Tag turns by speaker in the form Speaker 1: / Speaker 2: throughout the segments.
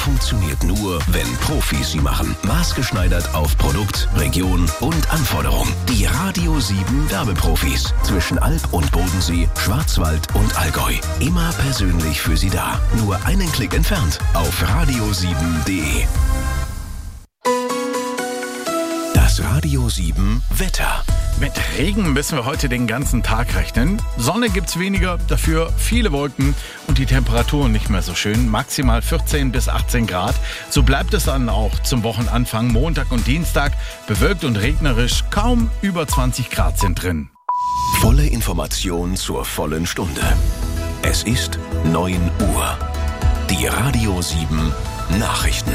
Speaker 1: funktioniert nur, wenn Profis sie machen. Maßgeschneidert auf Produkt, Region und Anforderung. Die Radio 7 Werbeprofis. Zwischen Alb und Bodensee, Schwarzwald und Allgäu. Immer persönlich für Sie da. Nur einen Klick entfernt auf radio7.de. Das Radio 7 Wetter.
Speaker 2: Mit Regen müssen wir heute den ganzen Tag rechnen. Sonne gibt's weniger, dafür viele Wolken und die Temperaturen nicht mehr so schön. Maximal 14 bis 18 Grad. So bleibt es dann auch zum Wochenanfang. Montag und Dienstag bewölkt und regnerisch. Kaum über 20 Grad sind drin.
Speaker 1: Volle Information zur vollen Stunde. Es ist 9 Uhr. Die Radio 7 Nachrichten.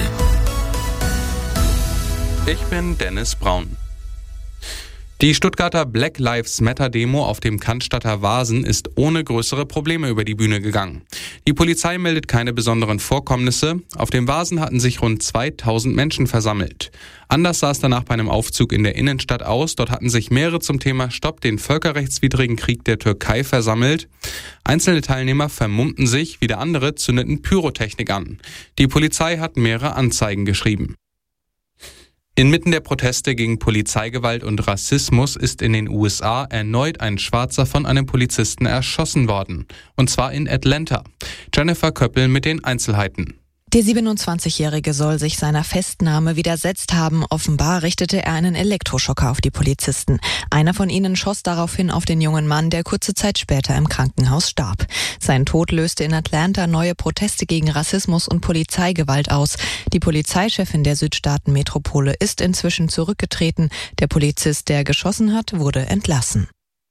Speaker 3: Ich bin Dennis Braun. Die Stuttgarter Black Lives Matter Demo auf dem Cannstatter Wasen ist ohne größere Probleme über die Bühne gegangen. Die Polizei meldet keine besonderen Vorkommnisse. Auf dem Wasen hatten sich rund 2000 Menschen versammelt. Anders sah es danach bei einem Aufzug in der Innenstadt aus. Dort hatten sich mehrere zum Thema Stopp den völkerrechtswidrigen Krieg der Türkei versammelt. Einzelne Teilnehmer vermummten sich, wieder andere zündeten Pyrotechnik an. Die Polizei hat mehrere Anzeigen geschrieben. Inmitten der Proteste gegen Polizeigewalt und Rassismus ist in den USA erneut ein Schwarzer von einem Polizisten erschossen worden. Und zwar in Atlanta. Jennifer Köppel mit den Einzelheiten.
Speaker 4: Der 27-Jährige soll sich seiner Festnahme widersetzt haben. Offenbar richtete er einen Elektroschocker auf die Polizisten. Einer von ihnen schoss daraufhin auf den jungen Mann, der kurze Zeit später im Krankenhaus starb. Sein Tod löste in Atlanta neue Proteste gegen Rassismus und Polizeigewalt aus. Die Polizeichefin der Südstaaten-Metropole ist inzwischen zurückgetreten. Der Polizist, der geschossen hat, wurde entlassen.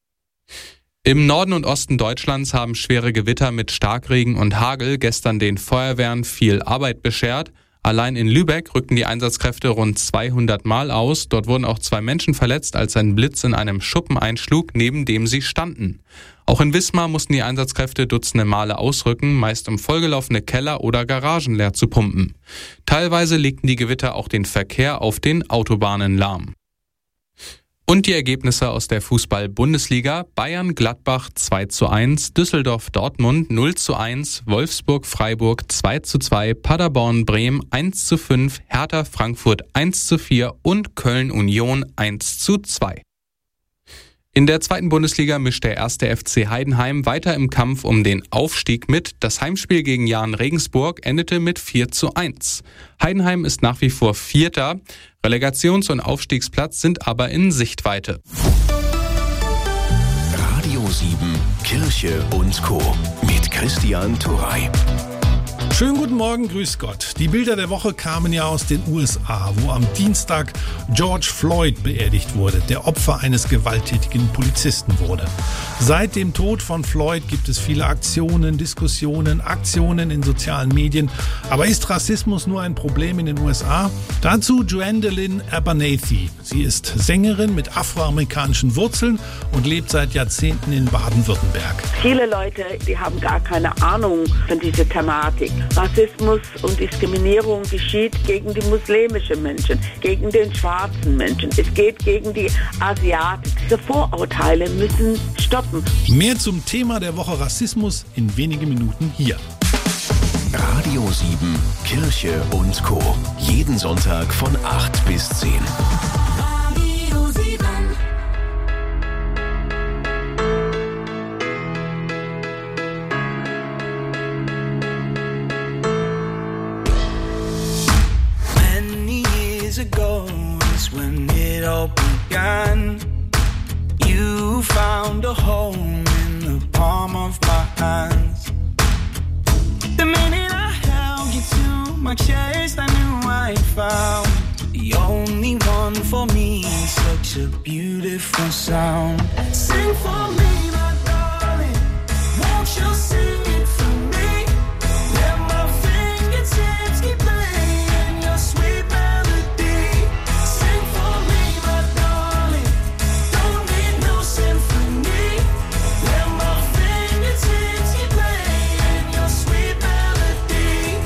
Speaker 3: Im Norden und Osten Deutschlands haben schwere Gewitter mit Starkregen und Hagel gestern den Feuerwehren viel Arbeit beschert. Allein in Lübeck rückten die Einsatzkräfte rund 200 Mal aus. Dort wurden auch 2 Menschen verletzt, als ein Blitz in einem Schuppen einschlug, neben dem sie standen. Auch in Wismar mussten die Einsatzkräfte dutzende Male ausrücken, meist um vollgelaufene Keller oder Garagen leer zu pumpen. Teilweise legten die Gewitter auch den Verkehr auf den Autobahnen lahm. Und die Ergebnisse aus der Fußball-Bundesliga: Bayern-Gladbach 2:1, Düsseldorf-Dortmund 0:1, Wolfsburg-Freiburg 2:2, Paderborn-Bremen 1:5, Hertha-Frankfurt 1:4 und Köln-Union 1:2. In der zweiten Bundesliga mischt der 1. FC Heidenheim weiter im Kampf um den Aufstieg mit. Das Heimspiel gegen Jahn Regensburg endete mit 4:1. Heidenheim ist nach wie vor Vierter. Relegations- und Aufstiegsplatz sind aber in Sichtweite.
Speaker 1: Radio 7 Kirche und Co. mit Christian Turey.
Speaker 5: Schönen guten Morgen, grüß Gott. Die Bilder der Woche kamen ja aus den USA, wo am Dienstag George Floyd beerdigt wurde, der Opfer eines gewalttätigen Polizisten wurde. Seit dem Tod von Floyd gibt es viele Aktionen, Diskussionen, Aktionen in sozialen Medien. Aber ist Rassismus nur ein Problem in den USA? Dazu Gwendolyn Abernathy. Sie ist Sängerin mit afroamerikanischen Wurzeln und lebt seit Jahrzehnten in Baden-Württemberg.
Speaker 6: Viele Leute, die haben gar keine Ahnung von dieser Thematik. Rassismus und Diskriminierung geschieht gegen die muslimischen Menschen, gegen den schwarzen Menschen. Es geht gegen die Asiaten. Diese Vorurteile müssen stoppen.
Speaker 5: Mehr zum Thema der Woche Rassismus in wenigen Minuten hier.
Speaker 1: Radio 7 Kirche und Co. Jeden Sonntag von 8 bis 10.
Speaker 7: Radio 7.
Speaker 8: Ago is when it all began. You found a home in the palm of my hands. The minute I held you to my chest, I knew I found the only one for me. Such a beautiful sound. Sing for me, my darling. Won't you sing it for me? Let my fingertips keep playing your sweet melody. Sing for me, my darling. Don't need no symphony. Let my fingertips keep playing your sweet melody.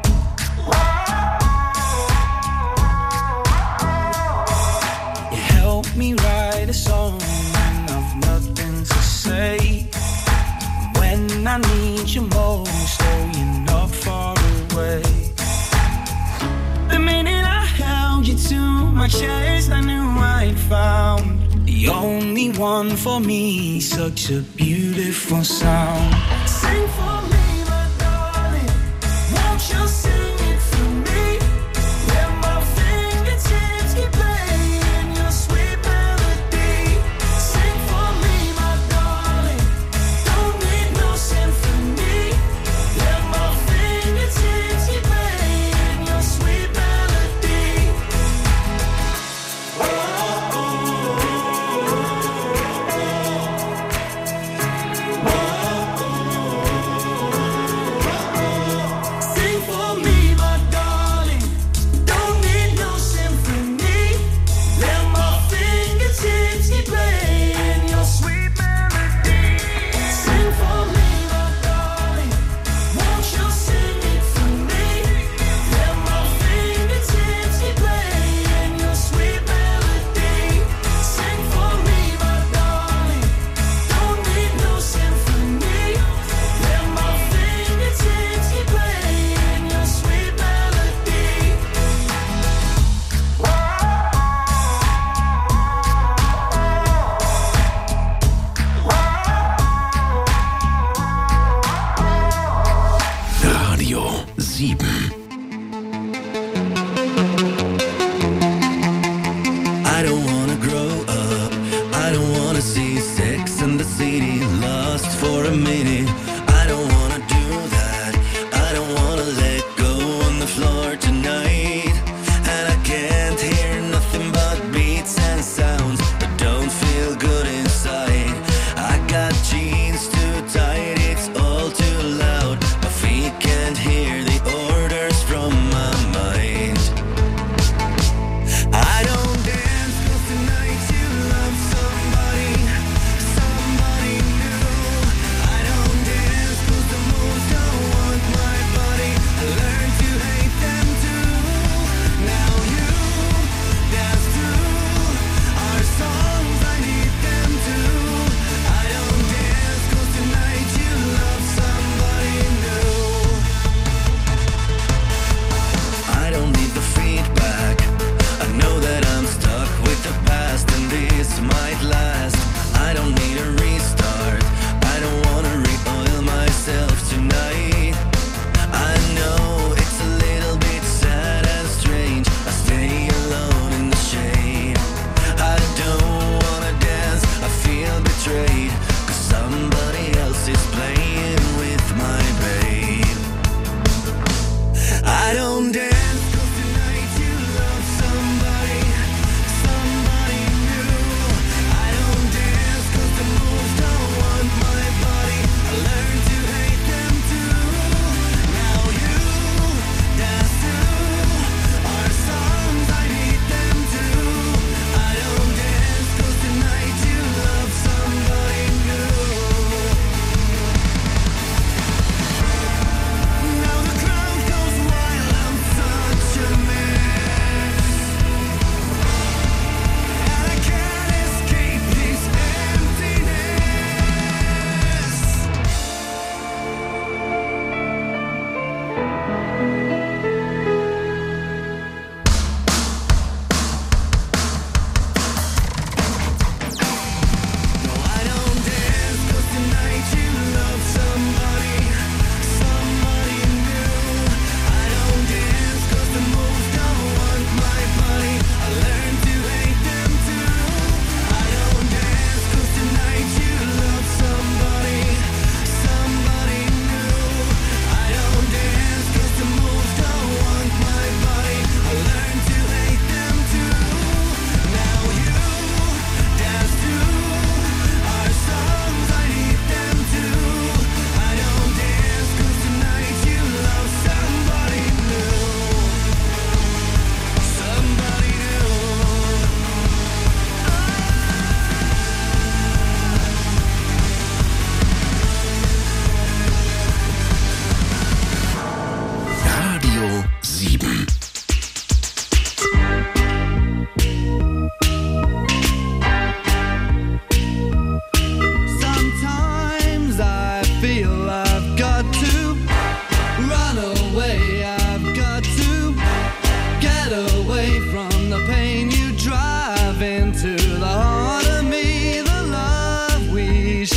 Speaker 8: You held I need you most, oh, you're not far away. The minute I held you to my chest, I knew I'd found the only one for me, such a beautiful sound. Sing for me, my darling, won't you sing it for me? Let my fingertips keep playing your sweet melody. Sing for me, my darling, don't need no symphony. Let my fingertips keep playing your sweet melody. Sing for me, my darling, don't need no symphony. Let my fingertips keep playing your sweet melody. Sing for me, my darling, won't you sing it for me? Let my fingertips keep playing your sweet melody. Sing for me, my darling, don't need no symphony. Let my fingertips keep playing your sweet melody.
Speaker 1: Radio 7.
Speaker 9: I don't wanna grow up. I don't wanna see Sex and the City lost for a minute. I don't wanna do that. I don't wanna let go on the floor tonight. And I can't hear nothing but beats and sounds that don't feel good inside. I got jeans too tight, it's all too loud. My feet can't hear the orders from my mind. I don't dance 'cause tonight you love somebody new. I don't dance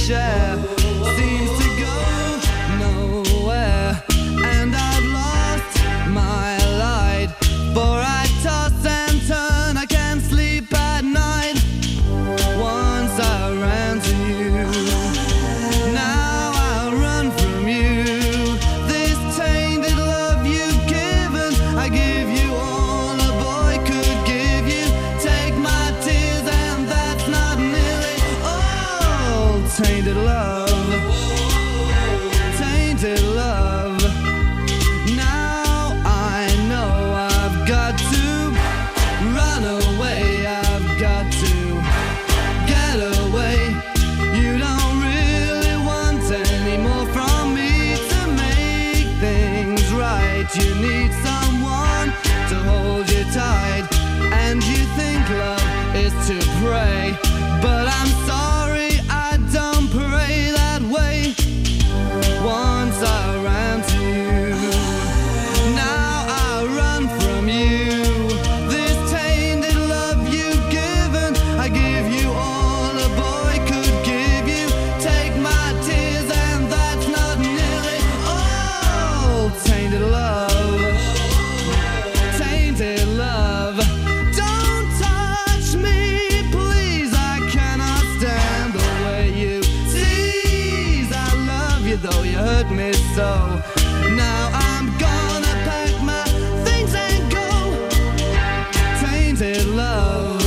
Speaker 9: share seems to go nowhere, and I've lost my light, for I toss and turn, I can't sleep at night. Once I ran to you, now I run from you. This tainted love you've given, I give you all a boy could give you. Take my tears and that's not nearly all. Tainted love, tainted love. Now I know I've got to run away, I've got to get away. You don't really want any more from me to make things right. You need someone to hold you tight, and you think love is to pray, but I'm sorry, I don't pray that way. Once I ran to you, now I run from you. This tainted love you've given, I give you all a boy could give you. Take my tears and that's not nearly all. Tainted love, tainted love. Don't touch me, please, I cannot stand the way you tease. I love you though you hurt me so. Now I'm gonna pack my things and go. Tainted love,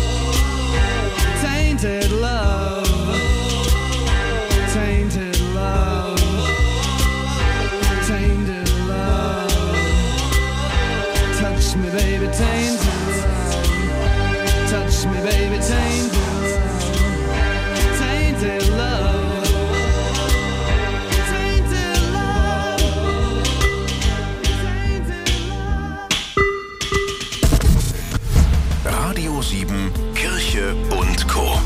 Speaker 9: tainted love, tainted love, tainted love. Touch me, baby, tainted love. Touch me, baby, tainted love. Tainted love. Tainted love. Tainted love.
Speaker 1: Radio 7, Kirche und Co.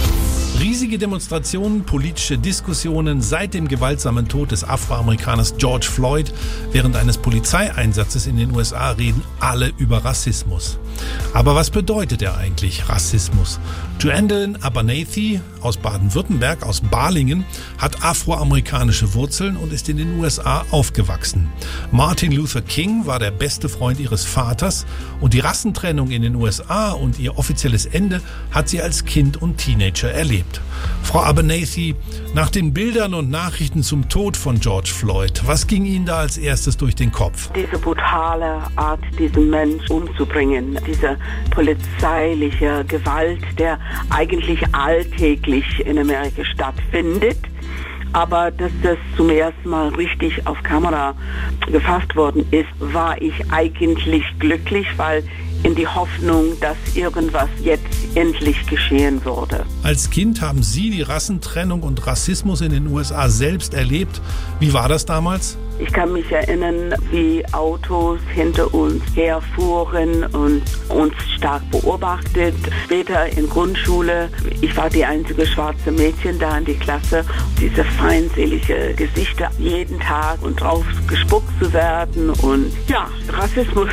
Speaker 5: Riesige Demonstrationen, politische Diskussionen seit dem gewaltsamen Tod des Afroamerikaners George Floyd während eines Polizeieinsatzes in den USA reden alle über Rassismus. Aber was bedeutet er eigentlich, Rassismus? Joandelyn Abernathy aus Baden-Württemberg, aus Balingen, hat afroamerikanische Wurzeln und ist in den USA aufgewachsen. Martin Luther King war der beste Freund ihres Vaters und die Rassentrennung in den USA und ihr offizielles Ende hat sie als Kind und Teenager erlebt. Frau Abernathy, nach den Bildern und Nachrichten zum Tod von George Floyd, was ging Ihnen da als erstes durch den Kopf?
Speaker 6: Diese brutale Art, diesen Mensch umzubringen, diese polizeiliche Gewalt, der eigentlich alltäglich in Amerika stattfindet. Aber dass das zum ersten Mal richtig auf Kamera gefasst worden ist, war ich eigentlich glücklich, weil in die Hoffnung, dass irgendwas jetzt endlich geschehen würde.
Speaker 5: Als Kind haben Sie die Rassentrennung und Rassismus in den USA selbst erlebt. Wie war das damals?
Speaker 6: Ich kann mich erinnern, wie Autos hinter uns herfuhren und uns stark beobachtet. Später in Grundschule, ich war die einzige schwarze Mädchen da in die Klasse. Diese feindselige Gesichter jeden Tag und drauf gespuckt zu werden und ja, Rassismus.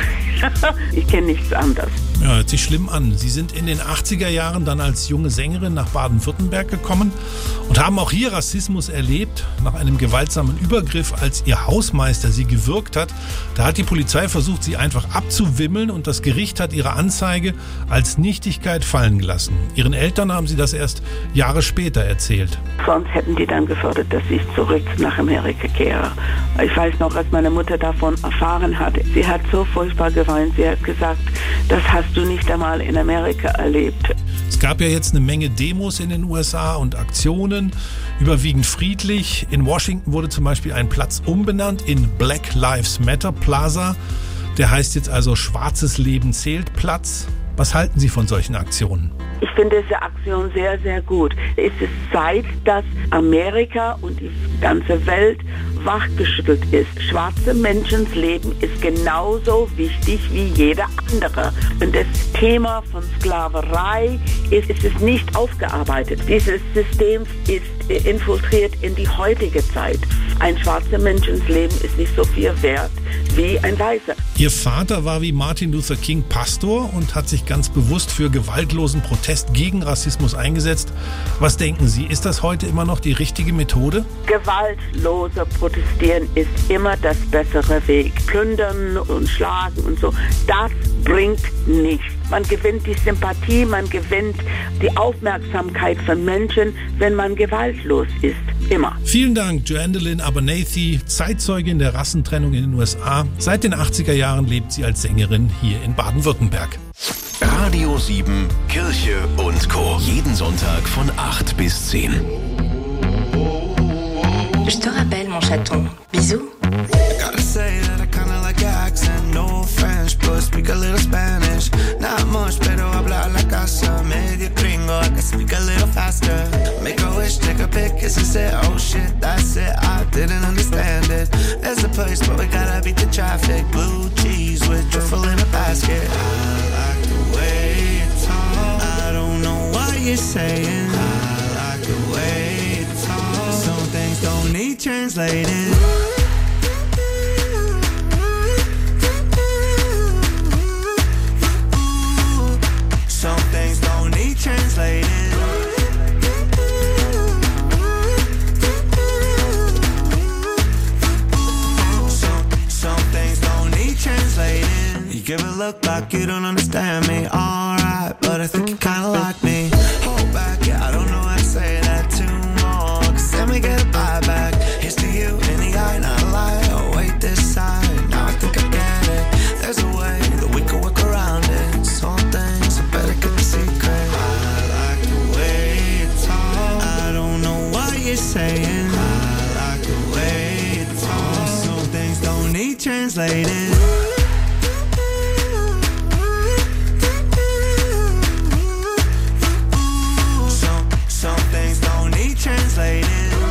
Speaker 6: Ich kenne nichts anderes.
Speaker 5: Ja, hört sich schlimm an. Sie sind in den 80er Jahren dann als junge Sängerin nach Baden-Württemberg gekommen und haben auch hier Rassismus erlebt. Nach einem gewaltsamen Übergriff, als ihr Hausmeister sie gewürgt hat, da hat die Polizei versucht, sie einfach abzuwimmeln und das Gericht hat ihre Anzeige als Nichtigkeit fallen gelassen. Ihren Eltern haben sie das erst Jahre später erzählt.
Speaker 6: Sonst hätten die dann gefordert, dass ich zurück nach Amerika kehre. Ich weiß noch, als meine Mutter davon erfahren hat, sie hat so furchtbar geweint. Sie hat gesagt, das hast du nicht einmal in Amerika erlebt.
Speaker 5: Es gab ja jetzt eine Menge Demos in den USA und Aktionen, überwiegend friedlich. In Washington wurde zum Beispiel ein Platz umbenannt in Black Lives Matter Plaza. Der heißt jetzt also Schwarzes Leben zählt Platz. Was halten Sie von solchen Aktionen?
Speaker 6: Ich finde diese Aktion sehr, sehr gut. Es ist Zeit, dass Amerika und die ganze Welt wachgeschüttelt ist. Schwarze Menschens Leben ist genauso wichtig wie jeder andere. Und das Thema von Sklaverei ist nicht aufgearbeitet. Dieses System ist infiltriert in die heutige Zeit. Ein schwarzer Menschens Leben ist nicht so viel wert wie ein Weißer.
Speaker 5: Ihr Vater war wie Martin Luther King Pastor und hat sich ganz bewusst für gewaltlosen Protest gegen Rassismus eingesetzt. Was denken Sie, ist das heute immer noch die richtige Methode?
Speaker 6: Gewaltloser Protestieren ist immer das bessere Weg. Plündern und schlagen und so, das bringt nichts. Man gewinnt die Sympathie, man gewinnt die Aufmerksamkeit von Menschen, wenn man gewaltlos ist. Immer.
Speaker 5: Vielen Dank, Joandelyn Abernathy, Zeitzeugin der Rassentrennung in den USA. Seit den 80er Jahren lebt sie als Sängerin hier in Baden-Württemberg.
Speaker 1: Radio 7, Kirche und Co. Jeden Sonntag von 8 bis 10.
Speaker 10: Je te rappelle, mon chaton. Bisous.
Speaker 8: Gotta say that I kinda like your accent. No French, but speak a little Spanish. Not much, pero habla la casa. Medio gringo, I can speak a little faster. Make a wish, take a pic, kiss and say, oh shit, that's it. I didn't understand it. There's a place, but we gotta beat the traffic. Blue cheese with truffle in a basket. I like the way you talk. I don't know what you're saying. I like the way you talk. Some things don't need translating. Some things don't need translating. Some things don't need translating. You give a look like you don't understand me. Alright, but I think you kinda like me. Hold back, yeah, I don't know how to say that too more. Cause then we get a buyback. Here's to you in the eye, not a lie. Oh, wait this side. Now I think I get it. There's a way that we can work around it. Some things I better get the secret. I like the way you talk. I don't know what you're saying. I like the way you talk. Some things don't need translating. Some things don't need translating.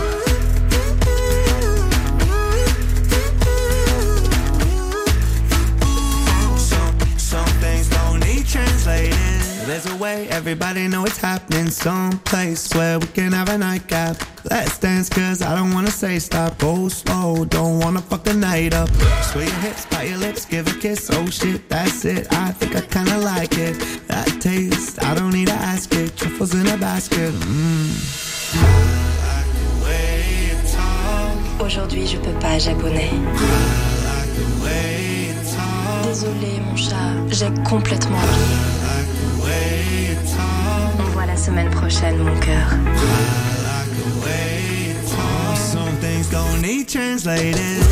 Speaker 8: Some things don't need translating. There's a way, everybody know it's happening. Some place where we can have a nightcap. Let's dance, cause I don't wanna say stop. Go slow, don't wanna fuck the night up. Sway your hips, bite your lips, give a kiss. Oh shit, that's it, I think I kinda like it. That taste, I don't need to ask it. Truffles in a basket, I like the way you talk.
Speaker 10: Aujourd'hui, je peux pas, japonais.
Speaker 8: I like the way you talk.
Speaker 10: Désolé, mon chat, j'ai complètement oublié.
Speaker 8: I like the way you talk.
Speaker 10: On voit la semaine prochaine, mon cœur.
Speaker 8: I like the way you talk. Some things don't need translating.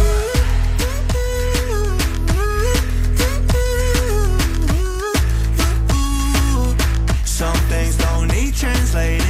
Speaker 8: Some things don't need translating.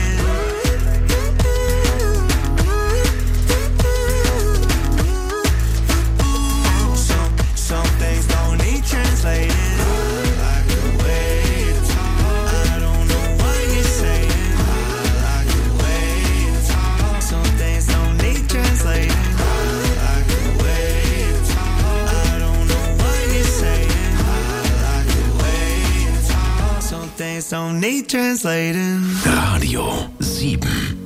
Speaker 8: Some things don't need translating. I like the way you talk. I don't know what you're saying. I like the way you talk. Some things don't need translating. I like the way you talk. I don't know what you're saying. I like the way you talk. Some things don't need translating.
Speaker 1: Radio 7.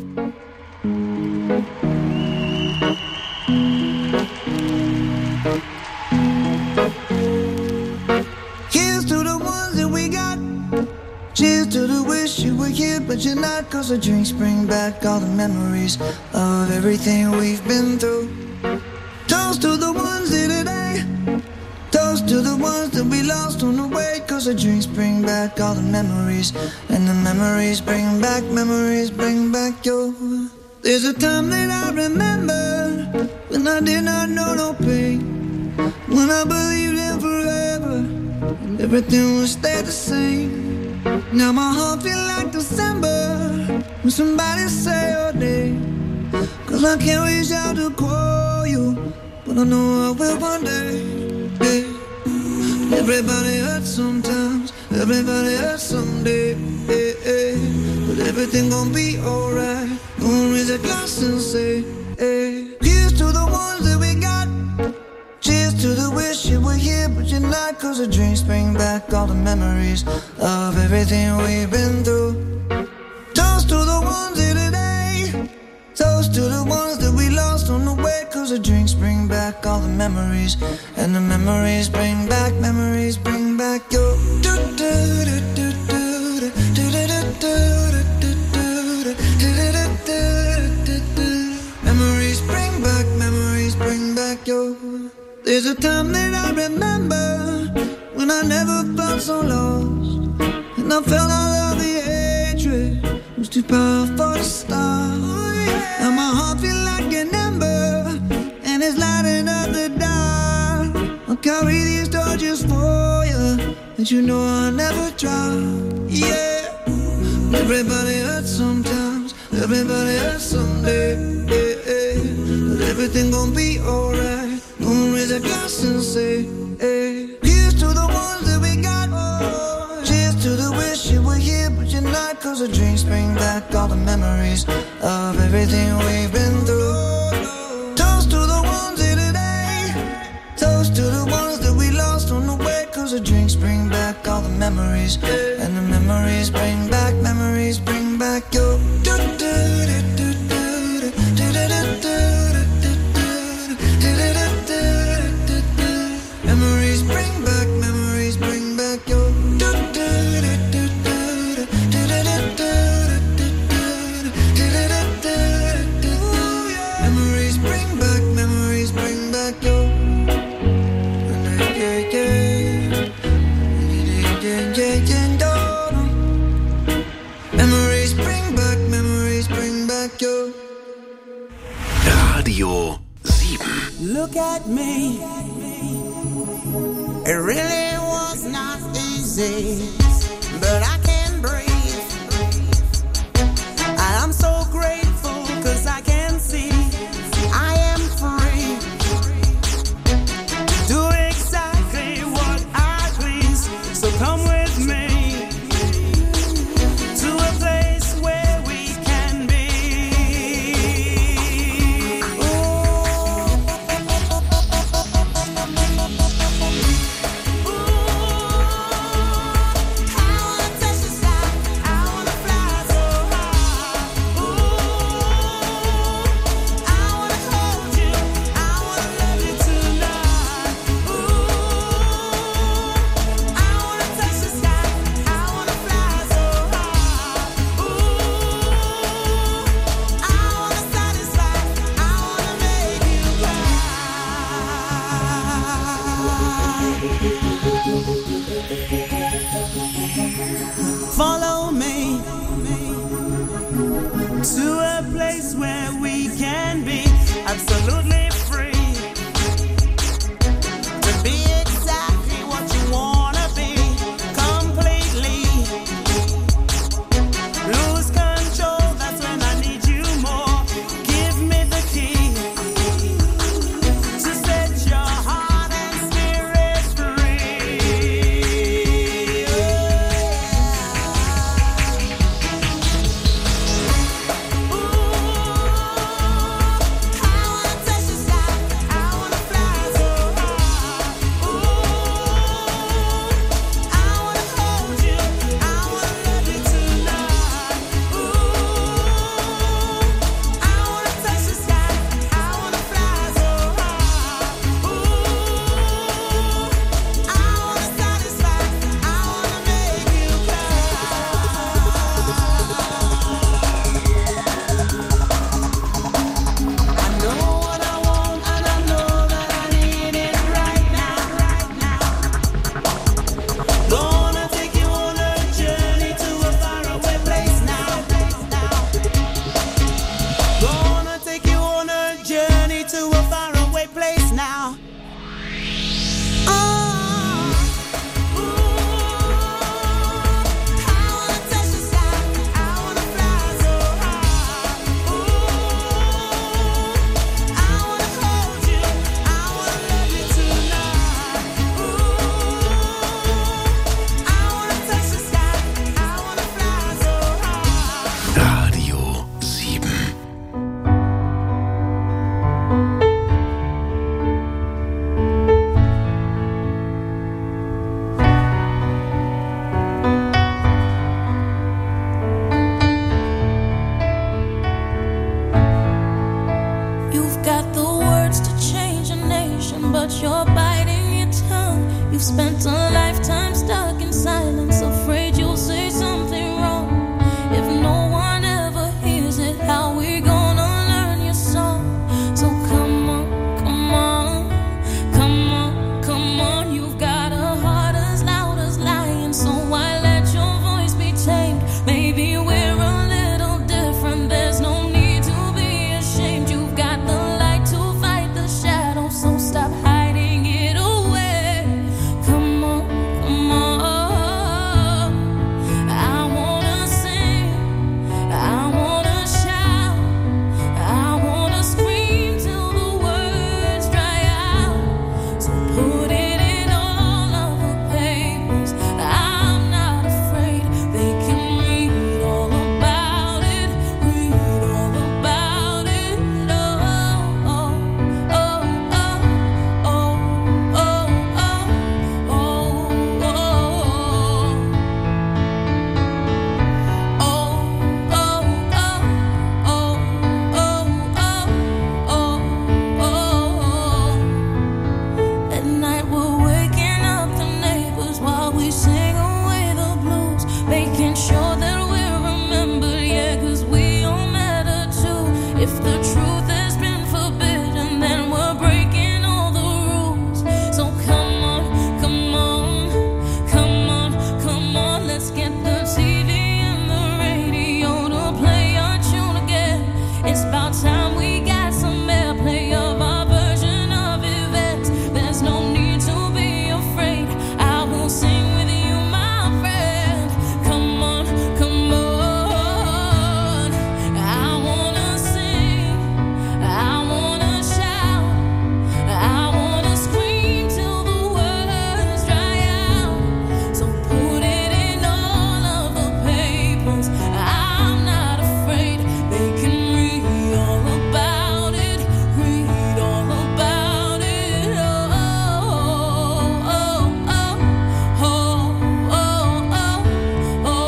Speaker 8: Here's to the ones that we got. Cheers to the wish you were here, but you're not. Cause the drinks bring back all the memories of everything we've been through. Toast to the ones here today. Toast to the ones that we lost on the way. Cause the drinks bring back all the memories. And the memories bring back your. There's a time that I remember when I did not know no pain. When I believed in forever and everything would stay the same. Now my heart feel like December when somebody say your name. Cause I can't reach out to call you, but I know I will one day. Yeah. Everybody hurts sometimes, everybody hurts someday. Yeah, yeah. But everything gon' be alright. Gonna raise a glass and say, hey. Here's to the ones that we got. Cheers to the wish you were here, but you're not. Cause the drinks bring back all the memories of everything we've been through. Toast to the ones here today. Toast to the ones that we lost on the way. Cause the drinks bring back all the
Speaker 9: memories, and the memories bring back your. Memories bring back your. There's a time that I remember when I never felt so lost, and I felt all of the hatred was too powerful to stop. Now my heart feel like an ember, and it's lighting up the dark. I'll carry these torches for you, and you know I'll never drop. Yeah, everybody hurts sometimes, everybody hurts someday. But everything gon' be alright. Gonna raise a glass and say, hey. Here's to the ones that we got. Cheers to the wish you were here, but you're not. Cause the drinks bring back all the memories of everything we've been through. Toast to the ones here today. Toast to the ones that we lost on the way. Cause the drinks bring back all the memories, and the memories bring back your. Memories bring back your. Memories bring back your. Memories bring back your.
Speaker 1: Radio 7.
Speaker 8: Look at me. It really was not easy, but I can breathe. And I'm so grateful cause I can see I am free. Do exactly what I please. So come with me to a place where we can be. Follow me to a place where we can be absolutely free, to be exactly what you wanna be, completely lose control. That's when I need you more. Give me the key to set your heart and spirit free.
Speaker 7: You've got the words to change a nation.
Speaker 11: but you're biting your tongue. You've spent a lifetime stuck in silence, afraid you'll say something wrong. If no one ever hears it, how we gonna learn your song? So come on, come on, come on, come on. You've got a heart as loud as lion, so why let your voice be tamed? Maybe we're a little different, there's no need to be ashamed. You've got the light to fight the shadow, so stop hiding it away. Come on, come on. I wanna sing, I wanna shout, I wanna scream till the words dry out. So put it in all of the papers, I'm not afraid. They can read all about it, read all about it. Oh, oh, oh, oh, oh, oh, oh, oh, oh, oh, oh, At night we're waking up the neighbors while we sing away the blues, making sure that we're remembered, yeah, 'cause we all matter too. If the truth has been forbidden, then we're breaking all the rules. So come on, come on, come on, come on. Let's get the TV and the radio to play our tune again. It's about time we got some airplay of our version of events. There's no need to be afraid, I will sing with you, my friend. Come on, come on. I wanna sing, I wanna shout, I wanna scream till the words dry out. So put it in all of the papers, I'm not afraid. They can read all about it, read all about it. Oh, oh, oh, oh, oh, oh, oh, oh, oh, oh,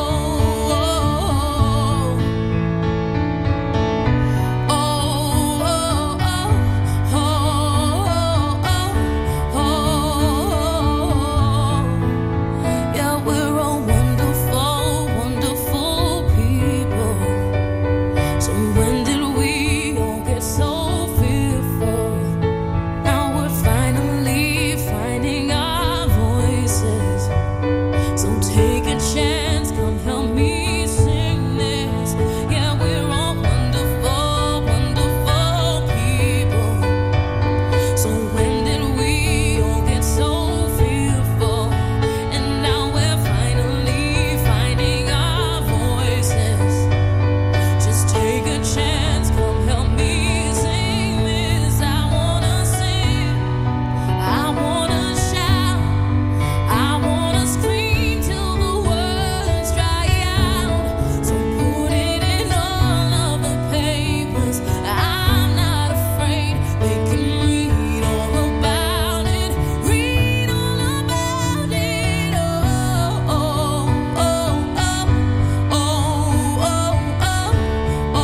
Speaker 11: yeah, we're all wonderful, wonderful people. So when did we all get so fearful? Now we're finally finding our voices. So take a chance, come help me sing this. Yeah, we're all wonderful, wonderful people. So when did we all get so fearful? And now we're finally finding our voices. Just take a chance, come help me sing this. I wanna sing, I wanna shout, I wanna scream till the words dry out. So put it in all of the papers, I'm not afraid. They can read all about it, read all about it. Oh, oh, oh, oh, oh, oh, oh, oh, oh,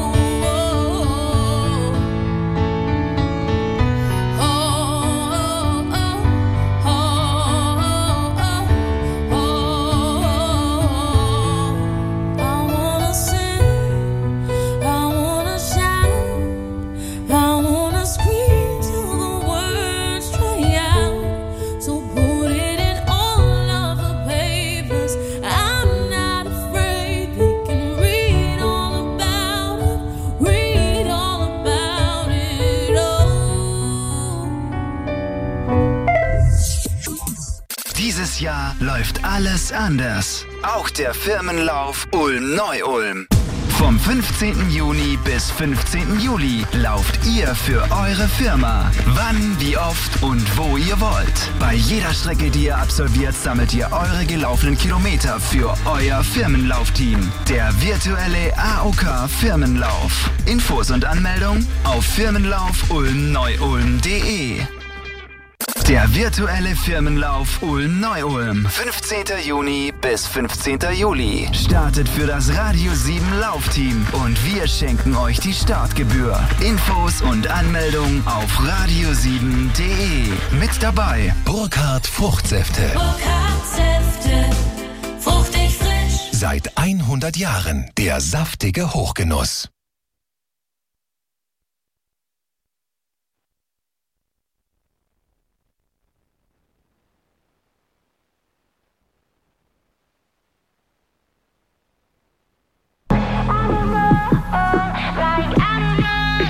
Speaker 11: I wanna sing, I wanna shout, I wanna scream till the words dry out. So put it in all of the papers, I'm not afraid. They can read all about it, read all about it. Oh.
Speaker 1: Dieses Jahr läuft alles anders. Auch der Firmenlauf Ulm-Neu-Ulm. Vom 15. Juni bis 15. Juli lauft ihr für eure Firma. Wann, wie oft und wo ihr wollt. Bei jeder Strecke, die ihr absolviert, sammelt ihr eure gelaufenen Kilometer für euer Firmenlaufteam. Der virtuelle AOK Firmenlauf. Infos und Anmeldung auf firmenlaufulmneuulm.de.
Speaker 12: Der virtuelle Firmenlauf Ulm-Neu-Ulm. 15. Juni bis 15. Juli. Startet für das Radio 7 Laufteam und wir schenken euch die Startgebühr. Infos und Anmeldung auf radio7.de. Mit dabei
Speaker 1: Burkhardt Fruchtsäfte.
Speaker 11: Burkhardt-Säfte, fruchtig frisch.
Speaker 1: Seit 100 Jahren der saftige Hochgenuss.